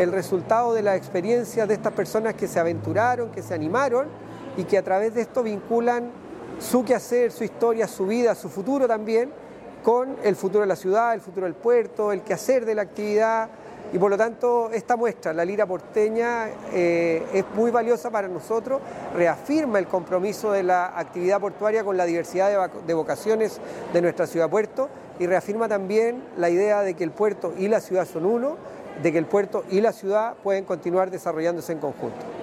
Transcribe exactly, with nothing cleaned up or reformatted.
el resultado de la experiencia de estas personas que se aventuraron, que se animaron y que a través de esto vinculan su quehacer, su historia, su vida, su futuro también, con el futuro de la ciudad, el futuro del puerto, el quehacer de la actividad. Y por lo tanto, esta muestra, la Lira Porteña, eh, es muy valiosa para nosotros, reafirma el compromiso de la actividad portuaria con la diversidad de, de vocaciones de nuestra ciudad-puerto y reafirma también la idea de que el puerto y la ciudad son uno, de que el puerto y la ciudad pueden continuar desarrollándose en conjunto.